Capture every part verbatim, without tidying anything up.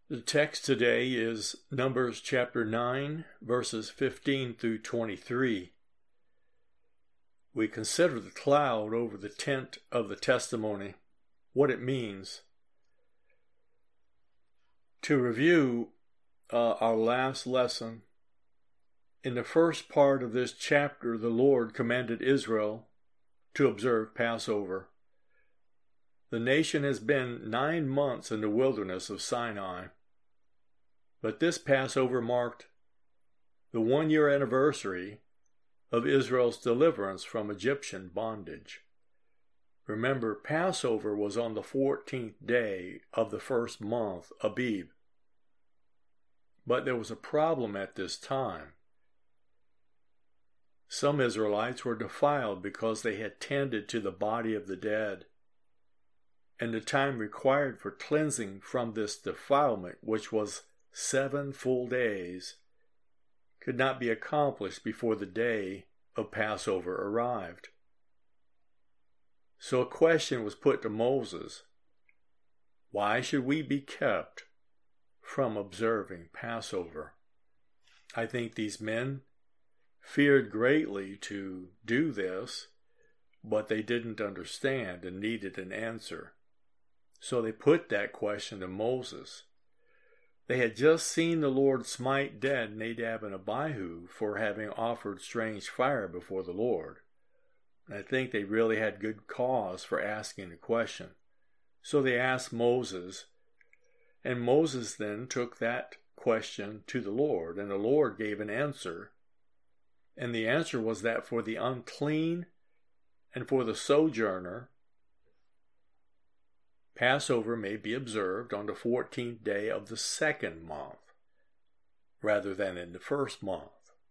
The text today is Numbers chapter nine, verses fifteen through twenty-three. We consider the cloud over the tent of the testimony, what it means. To review uh, our last lesson, in the first part of this chapter, the Lord commanded Israel to observe Passover. The nation has been nine months in the wilderness of Sinai, but this Passover marked the one-year anniversary of Israel's deliverance from Egyptian bondage. Remember, Passover was on the fourteenth day of the first month, Abib. But there was a problem at this time. Some Israelites were defiled because they had tended to the body of the dead, and the time required for cleansing from this defilement, which was seven full days, could not be accomplished before the day of Passover arrived. So a question was put to Moses: why should we be kept from observing Passover? I think these men feared greatly to do this, but they didn't understand and needed an answer. So they put that question to Moses. They had just seen the Lord smite dead Nadab and Abihu for having offered strange fire before the Lord. I think they really had good cause for asking the question. So they asked Moses, and Moses then took that question to the Lord, and the Lord gave an answer. And the answer was that for the unclean and for the sojourner, Passover may be observed on the fourteenth day of the second month, rather than in the first month.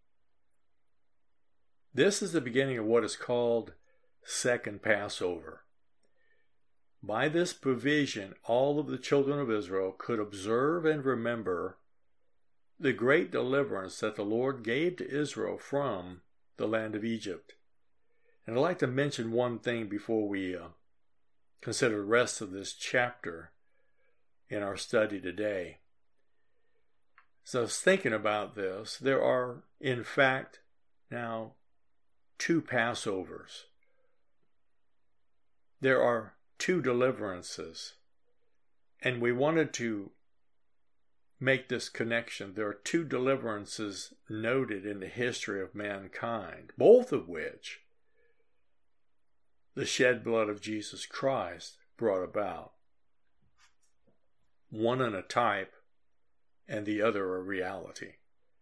This is the beginning of what is called Second Passover. By this provision, all of the children of Israel could observe and remember the great deliverance that the Lord gave to Israel from the land of Egypt. And I'd like to mention one thing before we uh, consider the rest of this chapter in our study today. So I was thinking about this. There are, in fact, now two Passovers. There are two deliverances. And we wanted to make this connection. There are two deliverances noted in the history of mankind, both of which the shed blood of Jesus Christ brought about. One in a type and the other a reality.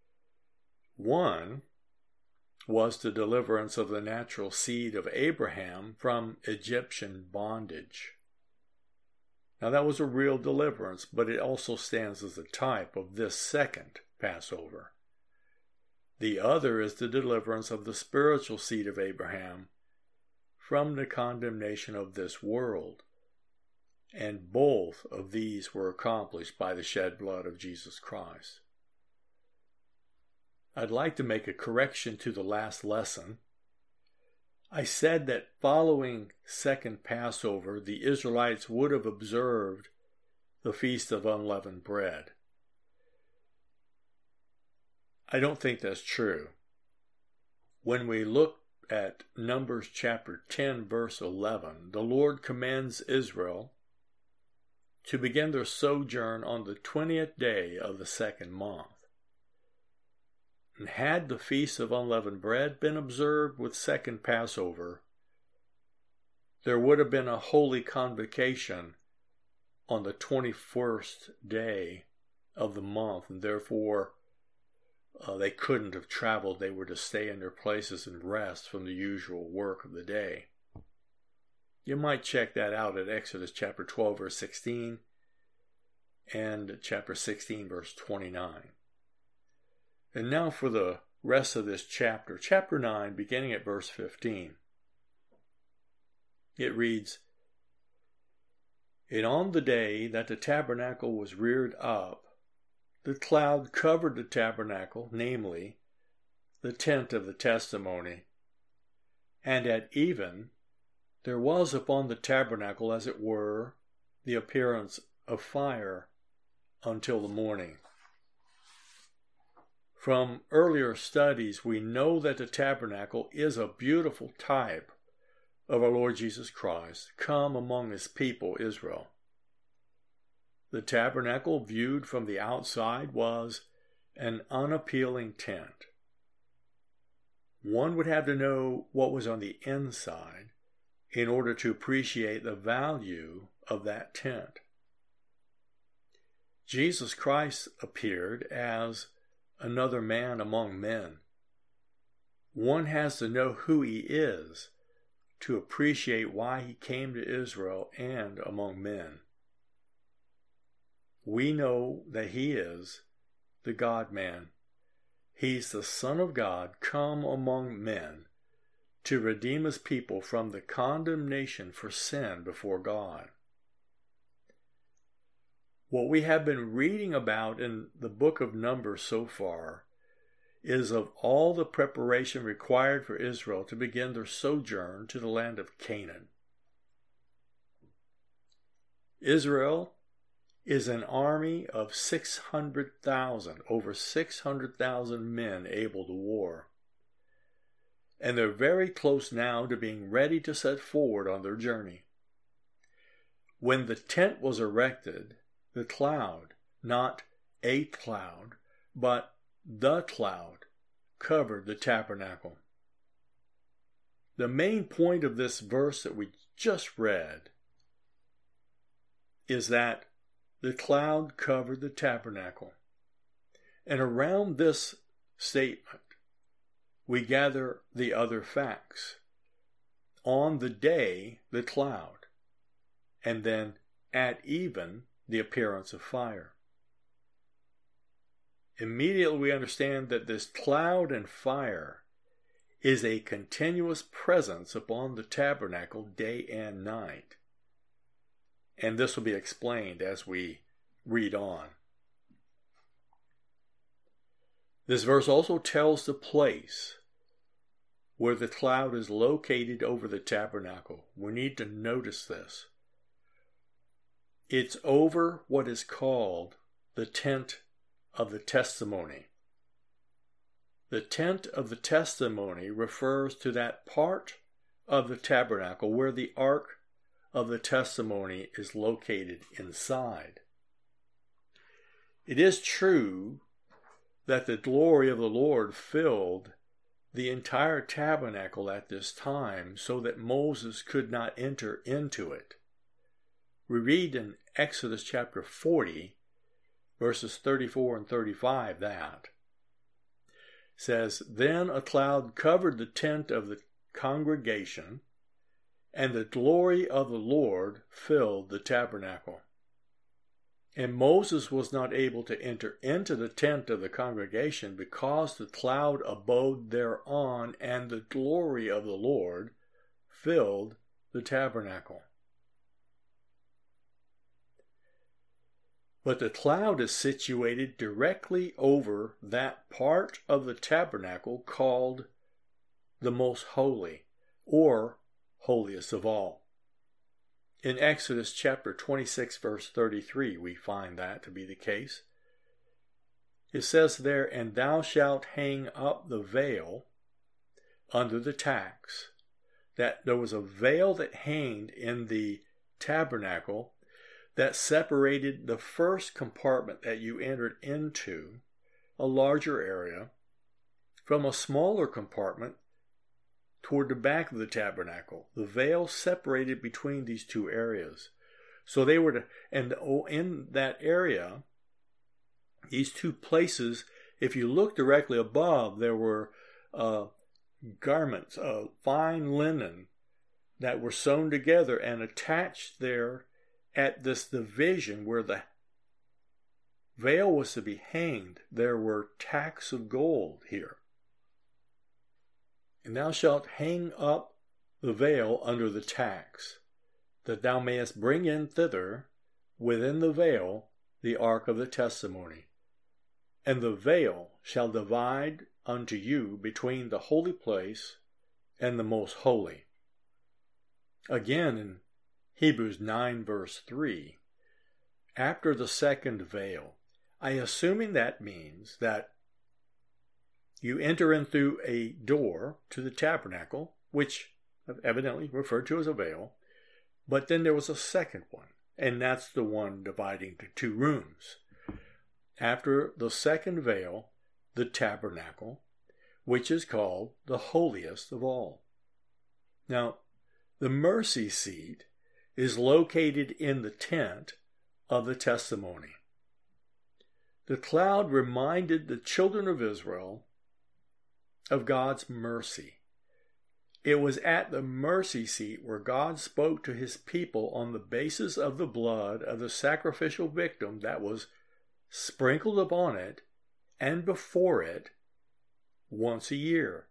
One was the deliverance of the natural seed of Abraham from Egyptian bondage. Now that was a real deliverance, but it also stands as a type of this second Passover. The other is the deliverance of the spiritual seed of Abraham from the condemnation of this world. And both of these were accomplished by the shed blood of Jesus Christ. I'd like to make a correction to the last lesson. I said that following second Passover, the Israelites would have observed the Feast of Unleavened Bread. I don't think that's true. When we look at Numbers chapter ten, verse eleven, the Lord commands Israel to begin their sojourn on the twentieth day of the second month. And had the Feast of Unleavened Bread been observed with second Passover, there would have been a holy convocation on the twenty-first day of the month, and therefore uh, they couldn't have traveled. They were to stay in their places and rest from the usual work of the day. You might check that out at Exodus chapter twelve, verse sixteen, and chapter sixteen, verse twenty-nine. And now for the rest of this chapter, chapter nine, beginning at verse fifteen. It reads, "And on the day that the tabernacle was reared up, the cloud covered the tabernacle, namely, the tent of the testimony. And at even, there was upon the tabernacle, as it were, the appearance of fire. until the morning. From earlier studies, we know that the tabernacle is a beautiful type of our Lord Jesus Christ, come among his people, Israel. The tabernacle, viewed from the outside, was an unappealing tent. One would have to know what was on the inside in order to appreciate the value of that tent. Jesus Christ appeared as another man among men. One has to know who he is to appreciate why he came to Israel and among men. We know that he is the God-man. He's the Son of God come among men to redeem his people from the condemnation for sin before God. What we have been reading about in the book of Numbers so far is of all the preparation required for Israel to begin their sojourn to the land of Canaan. Israel is an army of six hundred thousand, over six hundred thousand men able to war. And they're very close now to being ready to set forward on their journey. When the tent was erected, the cloud, not a cloud, but the cloud, covered the tabernacle. The main point of this verse that we just read is that the cloud covered the tabernacle. And around this statement, we gather the other facts. On the day, the cloud, and then at even, the appearance of fire. Immediately we understand that this cloud and fire is a continuous presence upon the tabernacle day and night. And this will be explained as we read on. This verse also tells the place where the cloud is located over the tabernacle. We need to notice this. It's over what is called the tent of the testimony. The tent of the testimony refers to that part of the tabernacle where the ark of the testimony is located inside. It is true that the glory of the Lord filled the entire tabernacle at this time so that Moses could not enter into it. We read in Exodus chapter forty, verses thirty-four and thirty-five, that says, "Then a cloud covered the tent of the congregation, and the glory of the Lord filled the tabernacle. And Moses was not able to enter into the tent of the congregation because the cloud abode thereon, and the glory of the Lord filled the tabernacle." But the cloud is situated directly over that part of the tabernacle called the Most Holy, or holiest of all. In Exodus chapter twenty-six, verse thirty-three, we find that to be the case. It says there, "And thou shalt hang up the veil under the tax." That there was a veil that hanged in the tabernacle that separated the first compartment that you entered into, a larger area, from a smaller compartment toward the back of the tabernacle. The veil separated between these two areas. So they were to, and in that area, these two places, if you look directly above, there were uh, garments of fine linen that were sewn together and attached there at this division where the veil was to be hanged. There were tacks of gold here. "And thou shalt hang up the veil under the tacks, that thou mayest bring in thither within the veil the ark of the testimony. And the veil shall divide unto you between the holy place and the most holy." Again, in Hebrews nine, verse three, after the second veil, I assuming that means that you enter in through a door to the tabernacle, which evidently referred to as a veil, but then there was a second one, and that's the one dividing to two rooms. After the second veil, the tabernacle, which is called the holiest of all. Now, the mercy seat is located in the tent of the testimony. The cloud reminded the children of Israel of God's mercy. It was at the mercy seat where God spoke to his people on the basis of the blood of the sacrificial victim that was sprinkled upon it and before it once a year.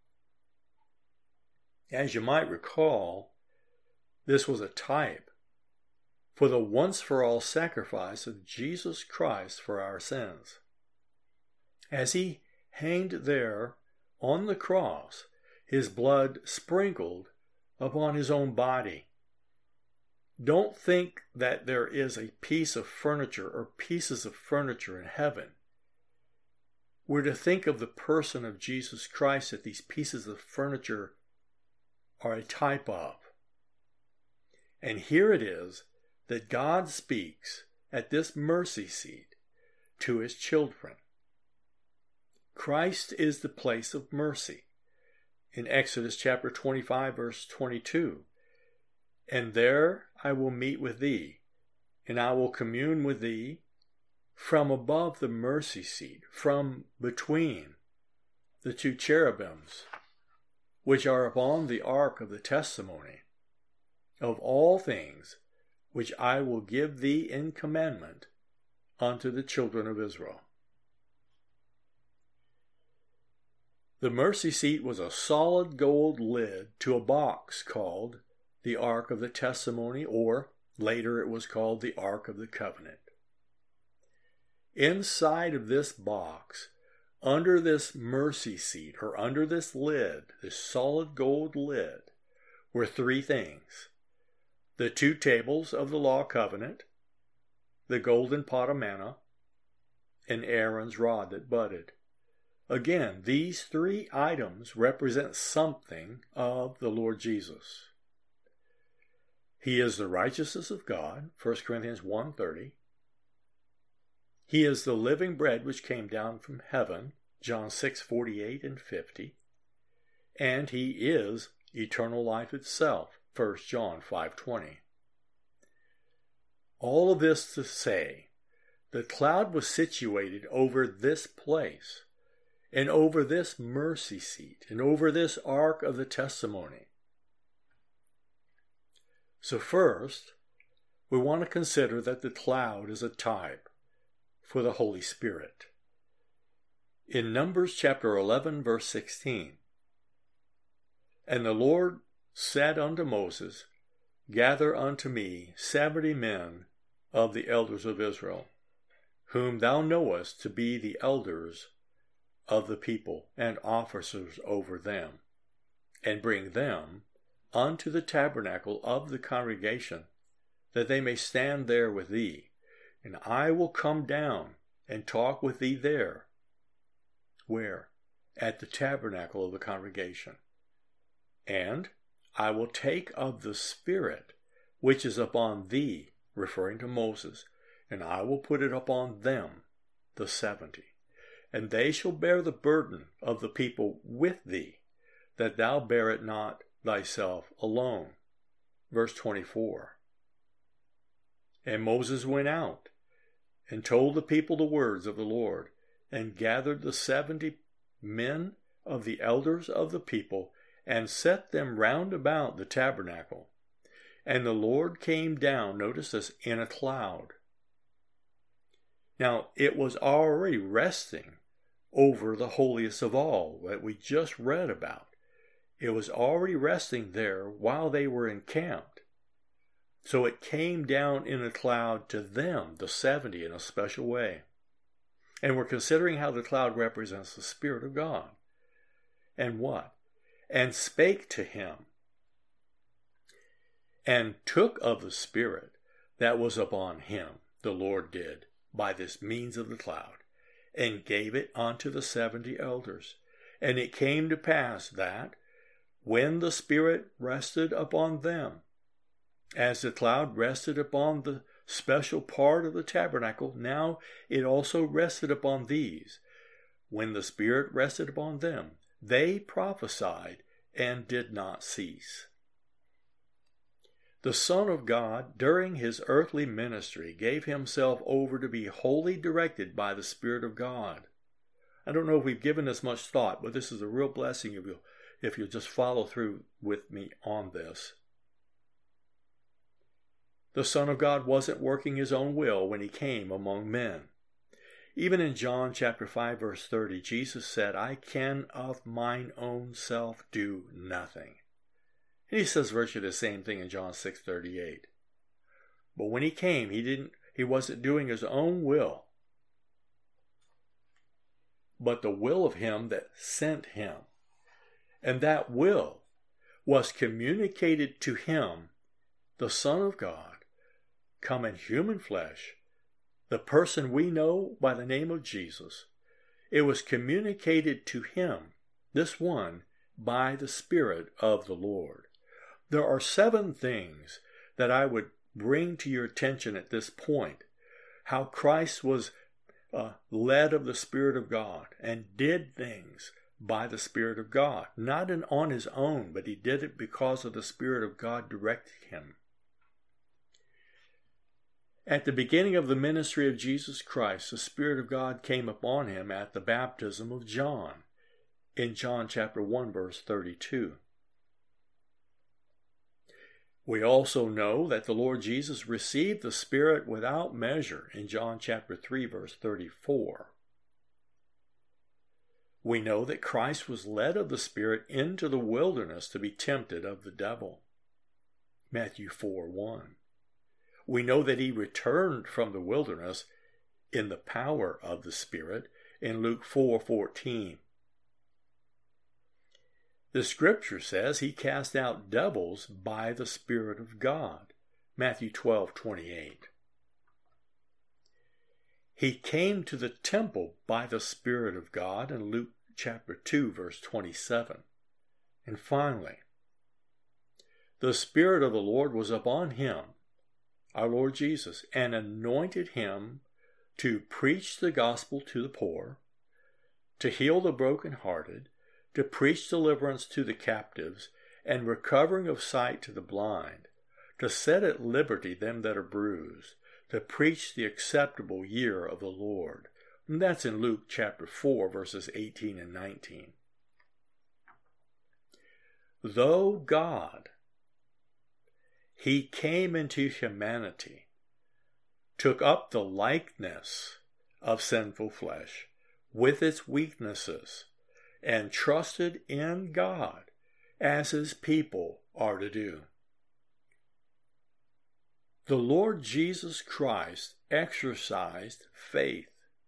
As you might recall, this was a type for the once-for-all sacrifice of Jesus Christ for our sins. As he hanged there on the cross, his blood sprinkled upon his own body. Don't think that there is a piece of furniture or pieces of furniture in heaven. We're to think of the person of Jesus Christ that these pieces of furniture are a type of. And here it is that God speaks at this mercy seat to his children. Christ is the place of mercy. In Exodus chapter twenty-five, verse twenty-two, and there I will meet with thee, and I will commune with thee from above the mercy seat, from between the two cherubims, which are upon the ark of the testimony, of all things which I will give thee in commandment unto the children of Israel. The mercy seat was a solid gold lid to a box called the Ark of the Testimony, or later it was called the Ark of the Covenant. Inside of this box, under this mercy seat, or under this lid, this solid gold lid, were three things. The two tables of the law covenant, the golden pot of manna, and Aaron's rod that budded. Again, these three items represent something of the Lord Jesus. He is the righteousness of God, First Corinthians one thirty. He is the living bread which came down from heaven, John six forty-eight and fifty. And he is eternal life itself, First John five twenty. All of this to say, the cloud was situated over this place, and over this mercy seat, and over this ark of the testimony. So first, we want to consider that the cloud is a type for the Holy Spirit. In Numbers chapter eleven, verse sixteen, and the Lord said unto Moses, Gather unto me seventy men of the elders of Israel, whom thou knowest to be the elders of the people and officers over them, and bring them unto the tabernacle of the congregation, that they may stand there with thee, and I will come down and talk with thee there. Where? At the tabernacle of the congregation. And I will take of the Spirit which is upon thee, referring to Moses, and I will put it upon them, the seventy. And they shall bear the burden of the people with thee, that thou bear it not thyself alone. Verse twenty-four. And Moses went out, and told the people the words of the Lord, and gathered the seventy men of the elders of the people, and set them round about the tabernacle. And the Lord came down, notice this, in a cloud. Now, it was already resting over the holiest of all that we just read about. It was already resting there while they were encamped. So it came down in a cloud to them, the seventy, in a special way. And we're considering how the cloud represents the Spirit of God. And what? And spake to him, and took of the Spirit that was upon him. the Lord did by this means of the cloud, and gave it unto the seventy elders. And it came to pass that, when the Spirit rested upon them, as the cloud rested upon the special part of the tabernacle, now it also rested upon these. When the Spirit rested upon them, they prophesied and did not cease. The Son of God, during his earthly ministry, gave himself over to be wholly directed by the Spirit of God. I don't know if we've given this much thought, but this is a real blessing if you'll, if you'll just follow through with me on this. The Son of God wasn't working his own will when he came among men. Even in John chapter five, verse thirty, Jesus said, I can of mine own self do nothing. And he says virtually the same thing in John six thirty-eight. But when he came, he didn't he wasn't doing his own will, but the will of him that sent him. And that will was communicated to him, the Son of God, come in human flesh, the person we know by the name of Jesus. It was communicated to him, this one, by the Spirit of the Lord. There are seven things that I would bring to your attention at this point. How Christ was uh, led of the Spirit of God and did things by the Spirit of God. Not in, on his own, but he did it because of the Spirit of God directing him. At the beginning of the ministry of Jesus Christ, the Spirit of God came upon him at the baptism of John, in John chapter one, verse thirty-two. We also know that the Lord Jesus received the Spirit without measure in John chapter three, verse thirty-four. We know that Christ was led of the Spirit into the wilderness to be tempted of the devil, Matthew four, one. We know that he returned from the wilderness in the power of the Spirit in Luke four fourteen. The Scripture says he cast out devils by the Spirit of God, Matthew twelve twenty-eight. He came to the temple by the Spirit of God in Luke chapter two, verse twenty-seven. And finally, the Spirit of the Lord was upon him, our Lord Jesus, and anointed him to preach the gospel to the poor, to heal the brokenhearted, to preach deliverance to the captives, and recovering of sight to the blind, to set at liberty them that are bruised, to preach the acceptable year of the Lord. And that's in Luke chapter four, verses eighteen and nineteen. Though God, he came into humanity, took up the likeness of sinful flesh with its weaknesses, and trusted in God as his people are to do. The Lord Jesus Christ exercised faith.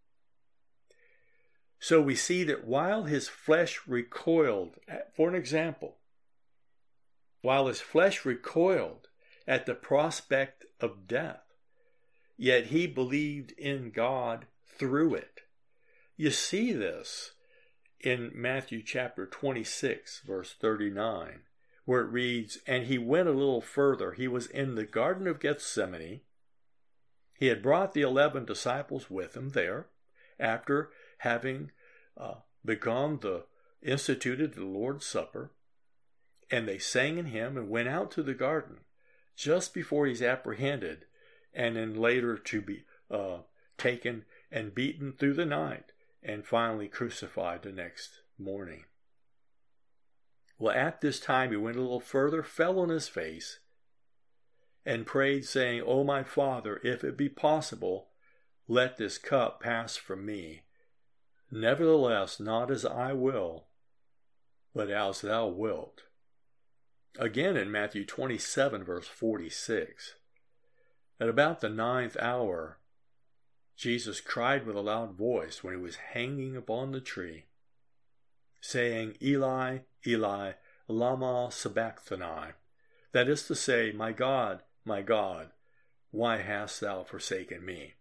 So we see that while his flesh recoiled, for an example, while his flesh recoiled at the prospect of death, yet he believed in God through it. You see this in Matthew chapter twenty-six, verse thirty-nine, where it reads, And he went a little further. He was in the Garden of Gethsemane. He had brought the eleven disciples with him there, after having uh, begun the instituted the Lord's Supper, and they sang in hymn and went out to the garden just before he's apprehended, and then later to be uh, taken and beaten through the night, and finally crucified the next morning. Well, at this time he went a little further, fell on his face, and prayed, saying, O my Father, if it be possible, let this cup pass from me. Nevertheless, not as I will, but as thou wilt. Again in Matthew twenty-seven, verse forty-six, at about the ninth hour, Jesus cried with a loud voice when he was hanging upon the tree, saying, Eli, Eli, lama sabachthani, that is to say, My God, my God, why hast thou forsaken me?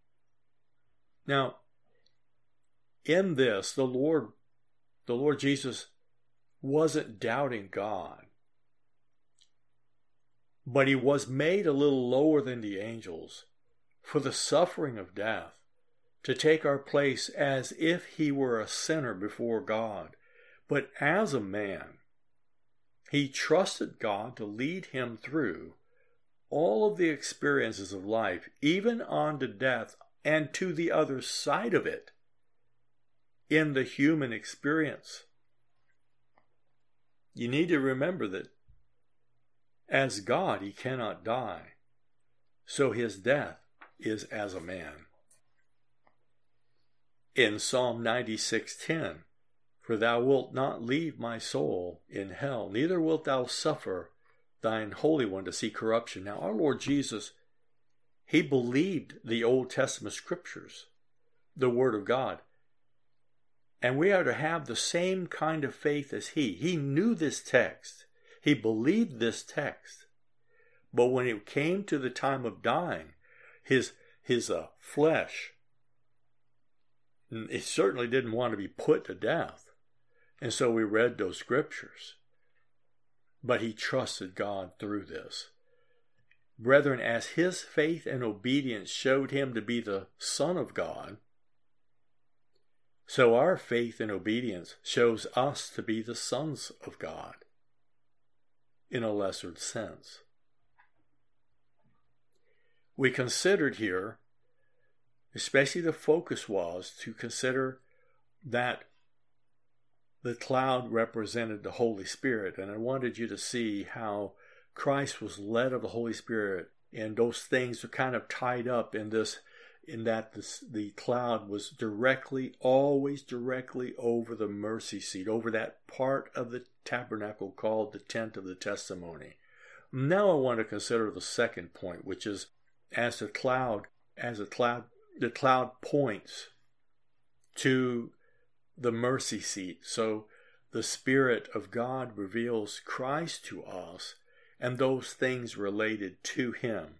Now, in this, the Lord, the Lord Jesus wasn't doubting God, but he was made a little lower than the angels for the suffering of death, to take our place as if he were a sinner before God. But as a man, he trusted God to lead him through all of the experiences of life, even on to death and to the other side of it in the human experience. You need to remember that as God, he cannot die, so his death is as a man. In Psalm ninety-six ten, for thou wilt not leave my soul in hell, neither wilt thou suffer thine Holy One to see corruption. Now, our Lord Jesus, he believed the Old Testament scriptures, the Word of God. And we are to have the same kind of faith as he. He knew this text. He believed this text. But when it came to the time of dying, his, his uh, flesh, it certainly didn't want to be put to death. And so we read those scriptures. But he trusted God through this. Brethren, as his faith and obedience showed him to be the Son of God, so our faith and obedience shows us to be the sons of God in a lesser sense. We considered here, especially the focus was to consider that the cloud represented the Holy Spirit, and I wanted you to see how Christ was led of the Holy Spirit, and those things are kind of tied up in this, in that this, the cloud was directly, always directly over the mercy seat, over that part of the tabernacle called the tent of the testimony. Now I want to consider the second point, which is as the cloud, as the cloud, the cloud points to the mercy seat. So the Spirit of God reveals Christ to us and those things related to him.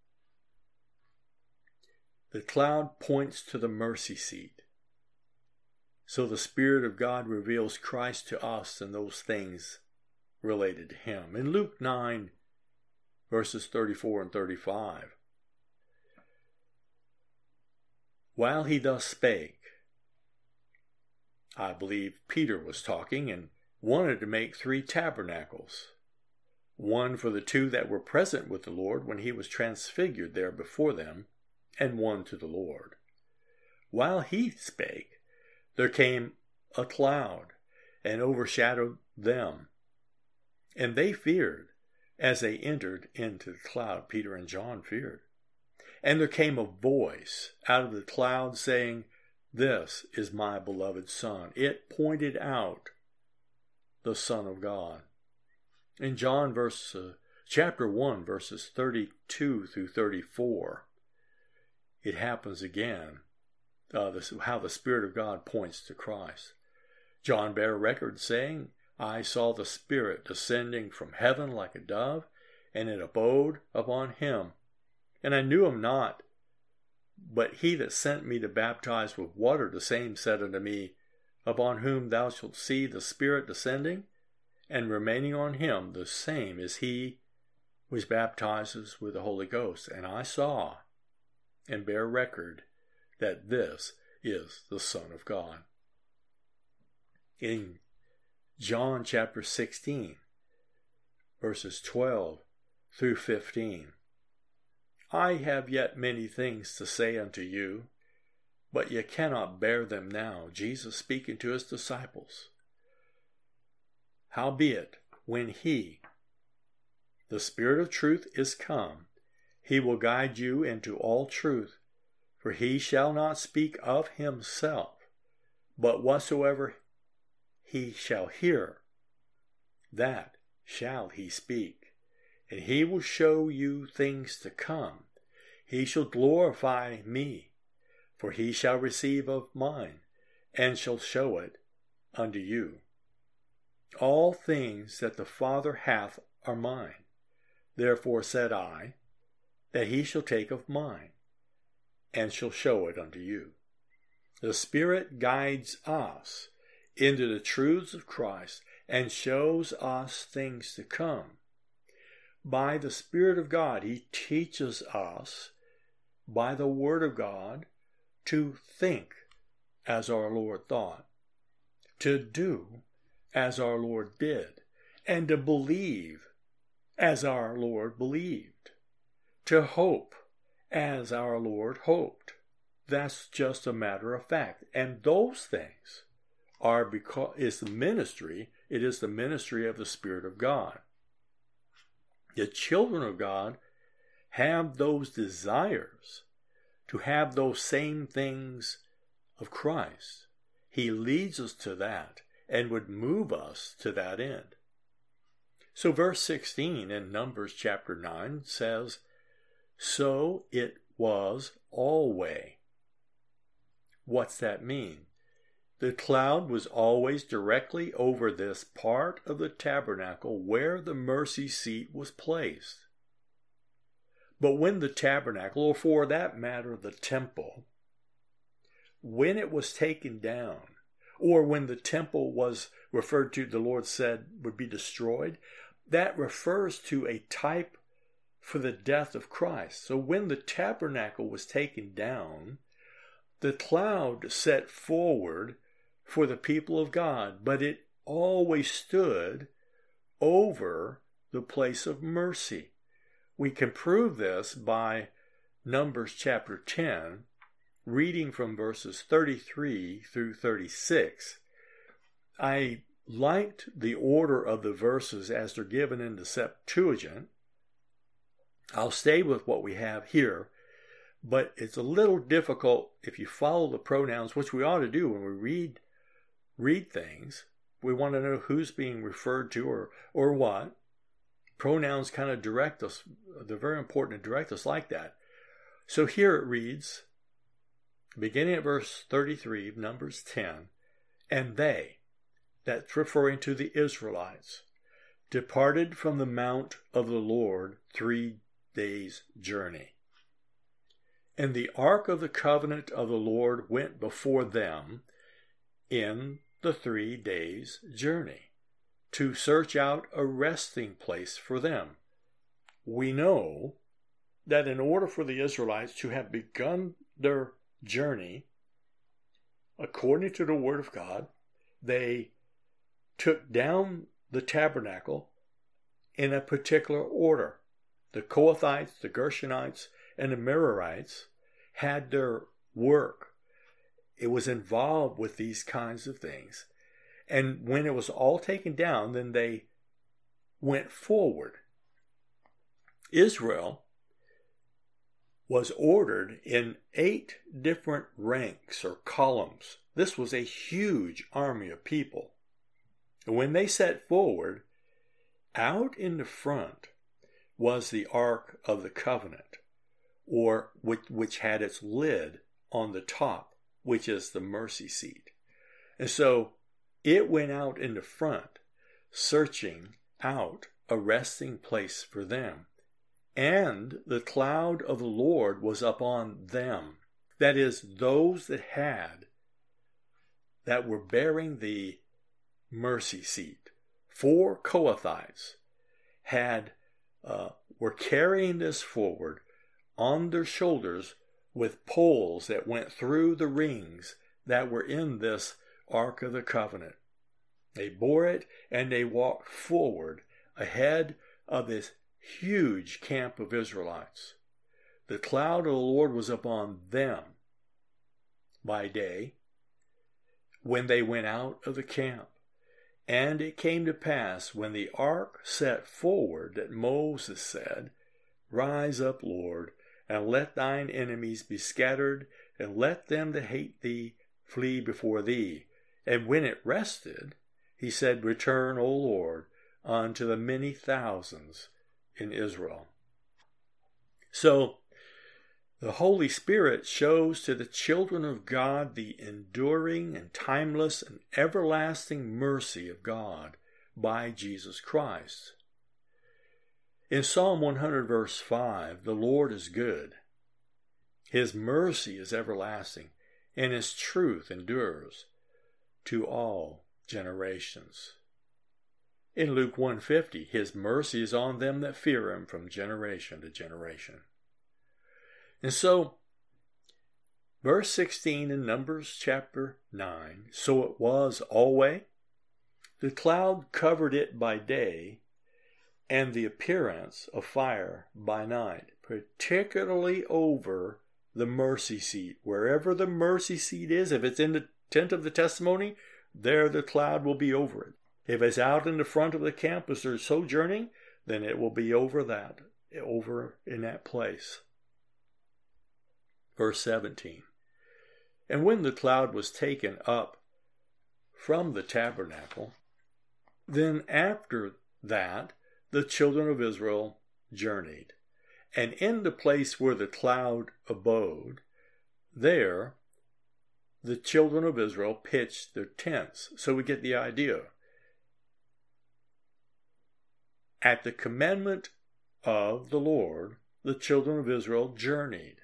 The cloud points to the mercy seat. So the Spirit of God reveals Christ to us and those things related to him. In Luke nine, verses thirty-four and thirty-five, while he thus spake, I believe Peter was talking and wanted to make three tabernacles, one for the two that were present with the Lord when he was transfigured there before them, and one to the Lord. While he spake, there came a cloud and overshadowed them, and they feared as they entered into the cloud. Peter and John feared. And there came a voice out of the cloud saying, "This is my beloved Son." It pointed out the Son of God. In John verse, uh, chapter one, verses thirty-two through thirty-four, it happens again, uh, this, how the Spirit of God points to Christ. John bare record saying, "I saw the Spirit descending from heaven like a dove, and it abode upon him. And I knew him not, but he that sent me to baptize with water, the same said unto me, Upon whom thou shalt see the Spirit descending, and remaining on him, the same is he which baptizes with the Holy Ghost. And I saw and bear record that this is the Son of God." In John chapter sixteen, verses twelve through fifteen, "I have yet many things to say unto you, but ye cannot bear them now." Jesus speaking to his disciples. "Howbeit, when he, the Spirit of truth, is come, he will guide you into all truth, for he shall not speak of himself, but whatsoever he shall hear, that shall he speak. And he will show you things to come. He shall glorify me, for he shall receive of mine, and shall show it unto you. All things that the Father hath are mine. Therefore said I, that he shall take of mine, and shall show it unto you." The Spirit guides us into the truths of Christ and shows us things to come. By the Spirit of God, He teaches us by the Word of God to think as our Lord thought, to do as our Lord did, and to believe as our Lord believed, to hope as our Lord hoped. That's just a matter of fact. And those things are because it's the ministry, it is the ministry of the Spirit of God. The children of God have those desires to have those same things of Christ. He leads us to that and would move us to that end. So verse sixteen in Numbers chapter nine says, "So it was always." What's that mean? The cloud was always directly over this part of the tabernacle where the mercy seat was placed. But when the tabernacle, or for that matter the temple, when it was taken down, or when the temple was referred to, the Lord said would be destroyed, that refers to a type for the death of Christ. So when the tabernacle was taken down, the cloud set forward for the people of God, but it always stood over the place of mercy. We can prove this by Numbers chapter ten, reading from verses thirty-three through thirty-six. I liked the order of the verses as they're given in the Septuagint. I'll stay with what we have here, but it's a little difficult if you follow the pronouns, which we ought to do when we read read things. We want to know who's being referred to or or what. Pronouns kind of direct us. They're very important to direct us like that. So here it reads, beginning at verse thirty-three of Numbers ten, "And they," that's referring to the Israelites, "departed from the mount of the Lord three days' journey. And the ark of the covenant of the Lord went before them in the three days' journey, to search out a resting place for them." We know that in order for the Israelites to have begun their journey, according to the Word of God, they took down the tabernacle in a particular order. The Kohathites, the Gershonites, and the Merarites had their work. It was involved with these kinds of things. And when it was all taken down, then they went forward. Israel was ordered in eight different ranks or columns. This was a huge army of people. And when they set forward, out in the front was the Ark of the Covenant, or which, which had its lid on the top, which is the mercy seat. And so it went out in the front, searching out a resting place for them. And the cloud of the Lord was upon them. That is, those that had, that were bearing the mercy seat. Four Kohathites had, uh, were carrying this forward on their shoulders with poles that went through the rings that were in this Ark of the Covenant. They bore it and they walked forward ahead of this huge camp of Israelites. The cloud of the Lord was upon them by day when they went out of the camp. And it came to pass when the ark set forward that Moses said, "Rise up, Lord, and let thine enemies be scattered, and let them that hate thee flee before thee." And when it rested, he said, "Return, O Lord, unto the many thousands in Israel." So, the Holy Spirit shows to the children of God the enduring and timeless and everlasting mercy of God by Jesus Christ. In Psalm one hundred verse five, "The Lord is good. His mercy is everlasting, and his truth endures to all generations. In Luke one fifty, his mercy is on them that fear him from generation to generation. And so, verse sixteen in Numbers chapter nine, so it was always, the cloud covered it by day, and the appearance of fire by night, particularly over the mercy seat. Wherever the mercy seat is, if it's in the tent of the testimony, there the cloud will be over it. If it's out in the front of the camp as they're sojourning, then it will be over that, over in that place. Verse seventeen. And when the cloud was taken up from the tabernacle, then after that the children of Israel journeyed. And in the place where the cloud abode, there the children of Israel pitched their tents. So we get the idea. At the commandment of the Lord, the children of Israel journeyed.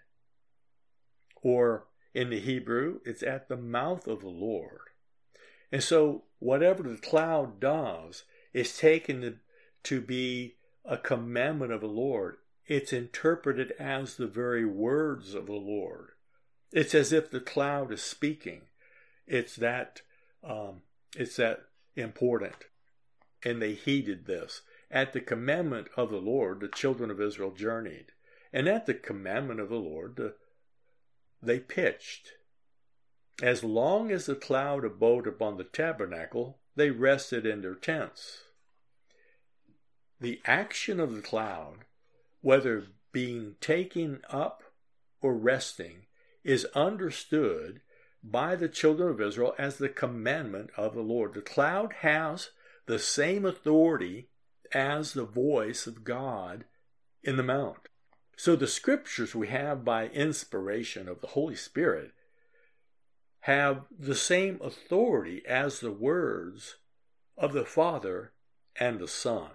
Or in the Hebrew, it's at the mouth of the Lord. And so whatever the cloud does is taken to, to be a commandment of the Lord. It's interpreted as the very words of the Lord. It's as if the cloud is speaking. It's that, um, it's that important. And they heeded this. At the commandment of the Lord, the children of Israel journeyed. And at the commandment of the Lord, the, they pitched. As long as the cloud abode upon the tabernacle, they rested in their tents. The action of the cloud, whether being taken up or resting, is understood by the children of Israel as the commandment of the Lord. The cloud has the same authority as the voice of God in the mount. So the scriptures we have by inspiration of the Holy Spirit have the same authority as the words of the Father and the Son.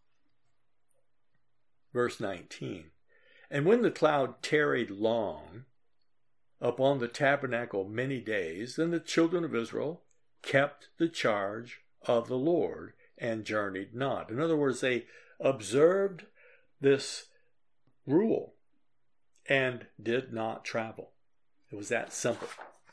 Verse nineteen. And when the cloud tarried long upon the tabernacle many days, then the children of Israel kept the charge of the Lord and journeyed not. In other words, they observed this rule and did not travel. It was that simple.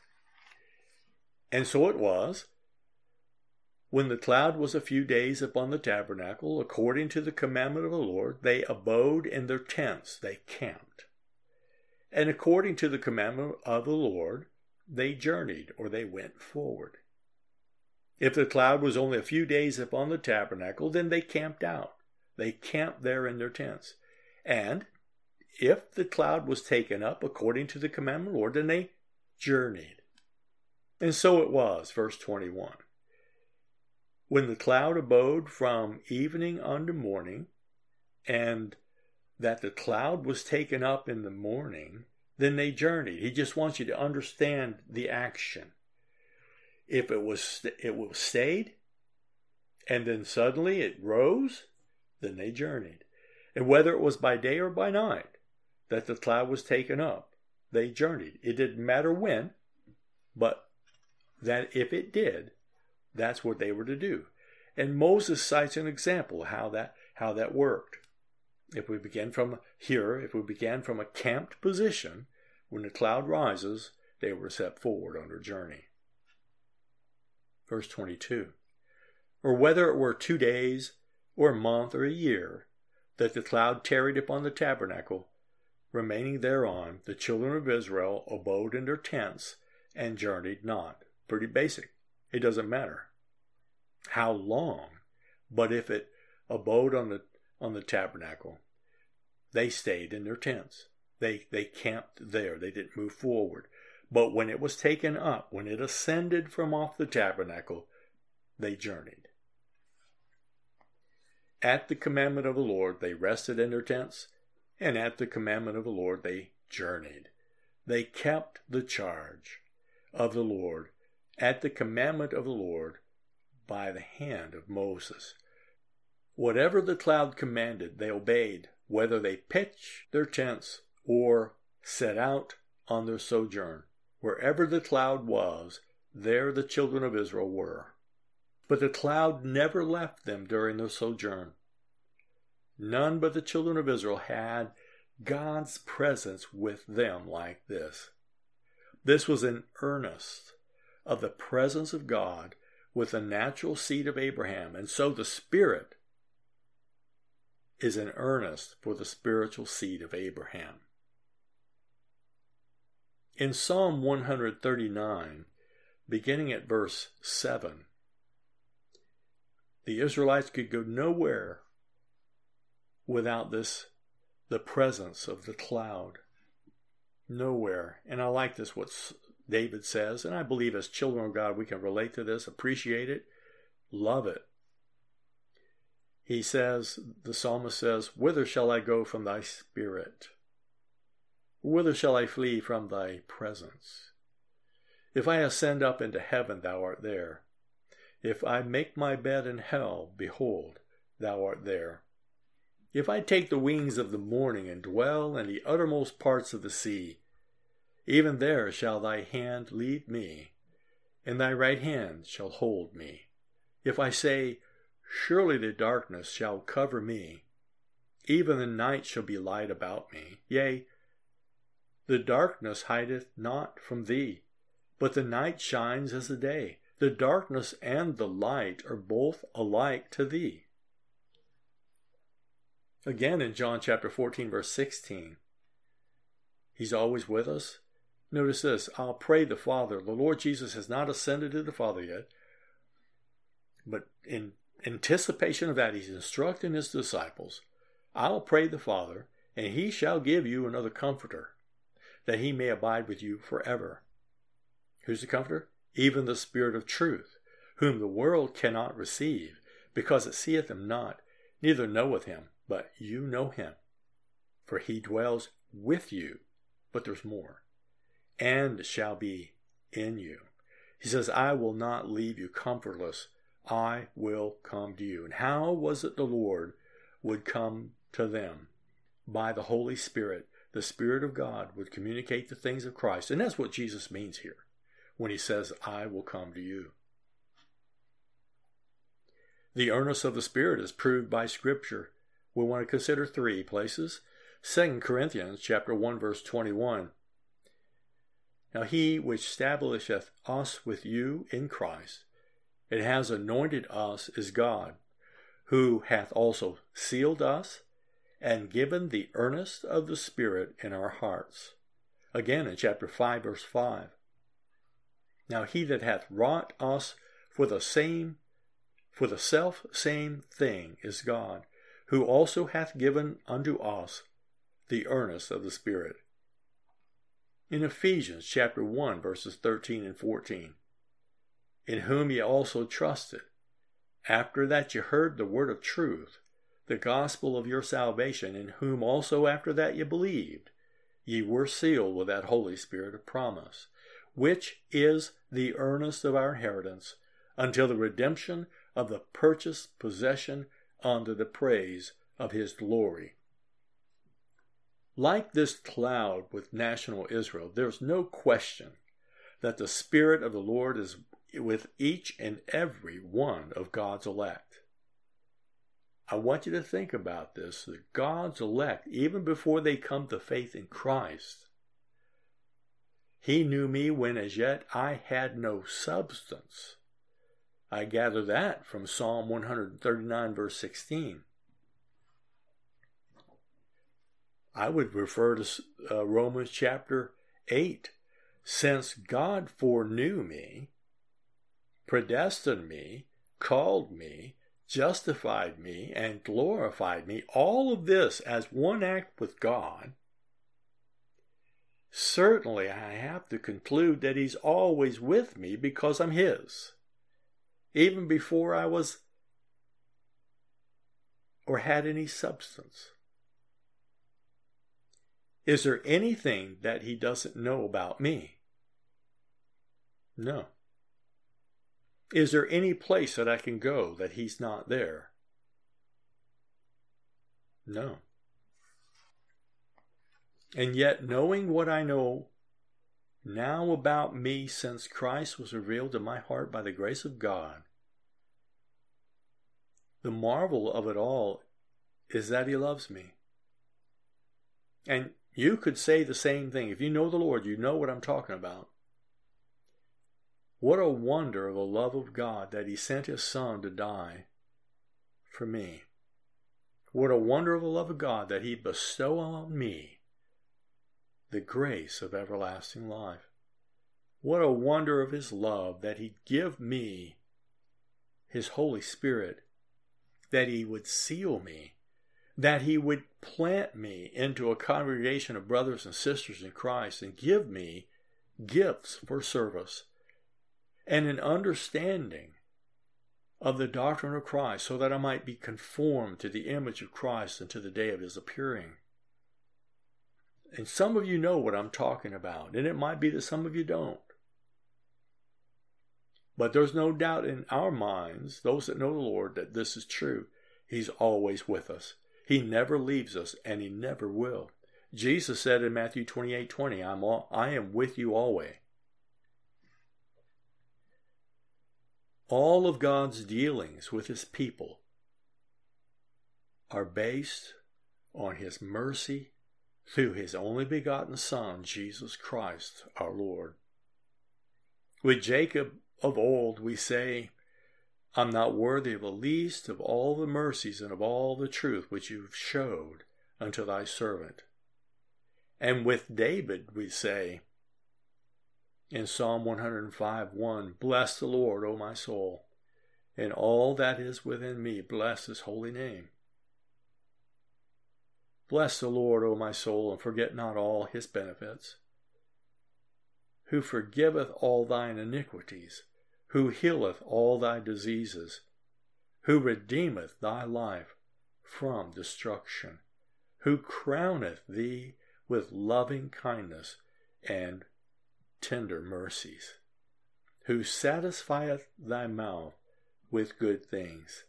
And so it was, when the cloud was a few days upon the tabernacle, according to the commandment of the Lord, they abode in their tents, they camped. And according to the commandment of the Lord, they journeyed, or they went forward. If the cloud was only a few days upon the tabernacle, then they camped out. They camped there in their tents. And if the cloud was taken up according to the commandment of the Lord, then they journeyed. And so it was, verse twenty-one. When the cloud abode from evening unto morning, and that the cloud was taken up in the morning, then they journeyed. He just wants you to understand the action. If it was it was stayed, and then suddenly it rose, then they journeyed. And whether it was by day or by night that the cloud was taken up, they journeyed. It didn't matter when, but that if it did, that's what they were to do. And Moses cites an example of how that, how that worked. If we begin from here, if we began from a camped position, when the cloud rises, they were set forward on their journey. Verse twenty-two. Or whether it were two days, or a month, or a year, that the cloud tarried upon the tabernacle, remaining thereon, the children of Israel abode in their tents and journeyed not. Pretty basic. It doesn't matter how long, but if it abode on the on the tabernacle, they stayed in their tents. They they camped there. They didn't move forward. But when it was taken up, when it ascended from off the tabernacle, they journeyed. At the commandment of the Lord, they rested in their tents, and at the commandment of the Lord, they journeyed. They kept the charge of the Lord at the commandment of the Lord by the hand of Moses. Whatever the cloud commanded, they obeyed, whether they pitched their tents or set out on their sojourn, Wherever the cloud was, there the children of Israel were. But the cloud never left them during their sojourn. None but the children of Israel had God's presence with them like this. This was an earnest of the presence of God with the natural seed of Abraham, and so the Spirit is an earnest for the spiritual seed of Abraham. In Psalm one thirty-nine, beginning at verse seven, the Israelites could go nowhere without this, the presence of the cloud. Nowhere. And I like this, what David says, and I believe as children of God we can relate to this, appreciate it, love it. He says, the psalmist says, "Whither shall I go from thy spirit? Whither shall I flee from thy presence? If I ascend up into heaven, thou art there. If I make my bed in hell, behold, thou art there. If I take the wings of the morning and dwell in the uttermost parts of the sea, even there shall thy hand lead me, and thy right hand shall hold me. If I say, surely the darkness shall cover me, even the night shall be light about me. Yea, the darkness hideth not from thee, but the night shines as the day. The darkness and the light are both alike to thee." Again in John chapter fourteen, verse sixteen, he's always with us. Notice this, "I'll pray the Father." The Lord Jesus has not ascended to the Father yet, but in anticipation of that, he's instructing his disciples, "I'll pray the Father, and he shall give you another comforter, that he may abide with you forever." Who's the comforter? "Even the Spirit of truth, whom the world cannot receive, because it seeth him not, neither knoweth him, but you know him. For he dwells with you," but there's more, "and shall be in you." He says, "I will not leave you comfortless. I will come to you." And how was it the Lord would come to them? By the Holy Spirit. The Spirit of God would communicate the things of Christ. And that's what Jesus means here when he says, "I will come to you." The earnest of the Spirit is proved by Scripture. We want to consider three places. Second Corinthians chapter one, verse twenty-one. "Now he which establisheth us with you in Christ, it has anointed us as God, who hath also sealed us and given the earnest of the Spirit in our hearts." Again in chapter five, verse five. "Now he that hath wrought us for the same, for the self same thing is God, who also hath given unto us the earnest of the Spirit." In Ephesians chapter one, verses thirteen and fourteen. "In whom ye also trusted, after that ye heard the word of truth, the gospel of your salvation, in whom also after that ye believed, ye were sealed with that Holy Spirit of promise, which is the earnest of our inheritance, until the redemption of the purchased possession unto the praise of his glory." Like this cloud with national Israel, there's no question that the Spirit of the Lord is with each and every one of God's elect. I want you to think about this, that God's elect, even before they come to faith in Christ, he knew me when as yet I had no substance. I gather that from Psalm one thirty-nine, verse sixteen. I would refer to uh, Romans chapter eight. "Since God foreknew me, predestined me, called me, justified me, and glorified me," all of this as one act with God, certainly I have to conclude that he's always with me because I'm his, even before I was or had any substance. Is there anything that he doesn't know about me? No. Is there any place that I can go that he's not there? No. And yet, knowing what I know now about me, since Christ was revealed in my heart by the grace of God. The marvel of it all is that he loves me. And you could say the same thing. If you know the Lord, you know what I'm talking about. What a wonder of the love of God that he sent his Son to die for me. What a wonder of the love of God that he'd bestow on me the grace of everlasting life. What a wonder of his love that he'd give me his Holy Spirit, that he would seal me, that he would plant me into a congregation of brothers and sisters in Christ and give me gifts for service and an understanding of the doctrine of Christ so that I might be conformed to the image of Christ until the day of his appearing. And some of you know what I'm talking about, and it might be that some of you don't. But there's no doubt in our minds, those that know the Lord, that this is true. He's always with us. He never leaves us, and he never will. Jesus said in Matthew twenty-eight twenty, I'm all, I am with you always. All of God's dealings with his people are based on his mercy through his only begotten Son, Jesus Christ, our Lord. With Jacob of old, we say, I'm not worthy of the least of all the mercies and of all the truth which you've showed unto thy servant. And with David, we say, in Psalm one oh five one, bless the Lord, O my soul, and all that is within me, bless his holy name. Bless the Lord, O my soul, and forget not all his benefits, who forgiveth all thine iniquities, who healeth all thy diseases, who redeemeth thy life from destruction, who crowneth thee with loving kindness and tender mercies, who satisfieth thy mouth with good things.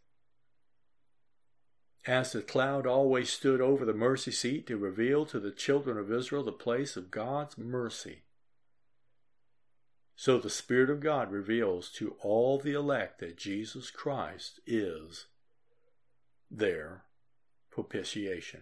As the cloud always stood over the mercy seat to reveal to the children of Israel the place of God's mercy, so the Spirit of God reveals to all the elect that Jesus Christ is their propitiation.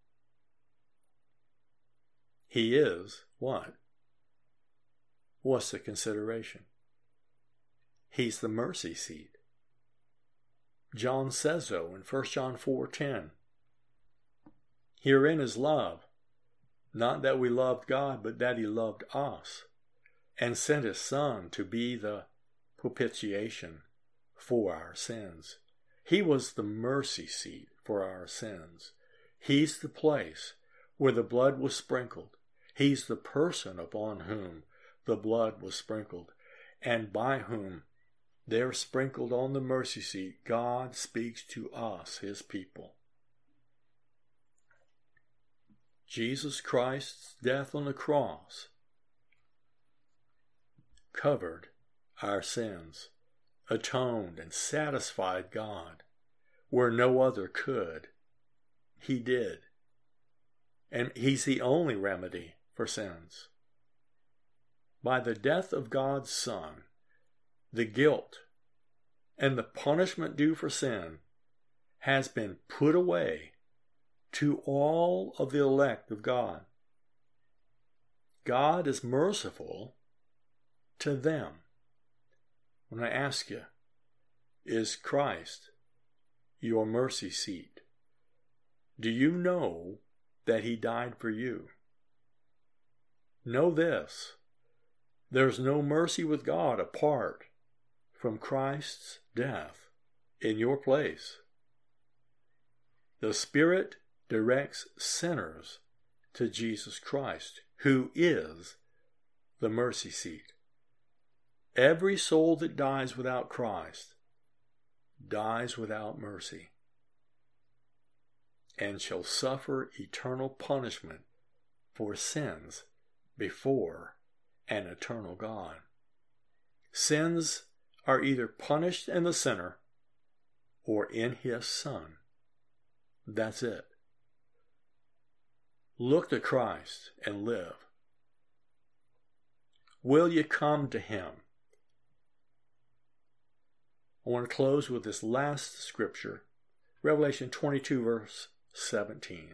He is what? What's the consideration? He's the mercy seat. John says so in First John four ten. Herein is love, not that we loved God, but that he loved us, and sent his Son to be the propitiation for our sins. He was the mercy seat for our sins. He's the place where the blood was sprinkled. He's the person upon whom the blood was sprinkled, and by whom there sprinkled on the mercy seat, God speaks to us, his people. Jesus Christ's death on the cross covered our sins, atoned and satisfied God where no other could. He did. And he's the only remedy for sins. By the death of God's Son, the guilt and the punishment due for sin has been put away to all of the elect of God. God is merciful to them. When I ask you, is Christ your mercy seat? Do you know that he died for you? Know this, there's no mercy with God apart from Christ's death in your place. The Spirit directs sinners to Jesus Christ, who is the mercy seat. Every soul that dies without Christ dies without mercy and shall suffer eternal punishment for sins before an eternal God. Sins are either punished in the sinner or in his Son. That's it. Look to Christ and live. Will you come to him? I want to close with this last scripture, Revelation twenty-two, verse seventeen.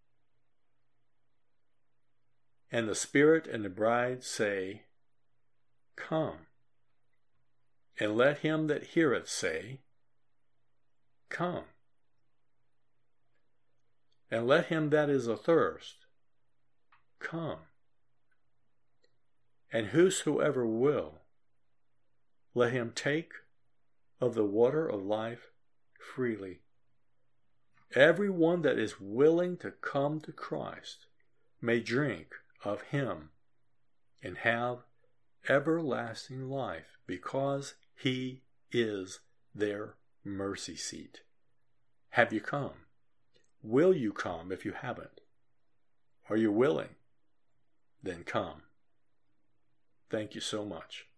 And the Spirit and the bride say, Come. And let him that heareth say, Come. And let him that is athirst come. And whosoever will, let him take of the water of life freely. Every one that is willing to come to Christ may drink of him and have everlasting life, because he is their mercy seat. Have you come? Will you come if you haven't? Are you willing? Then come. Thank you so much.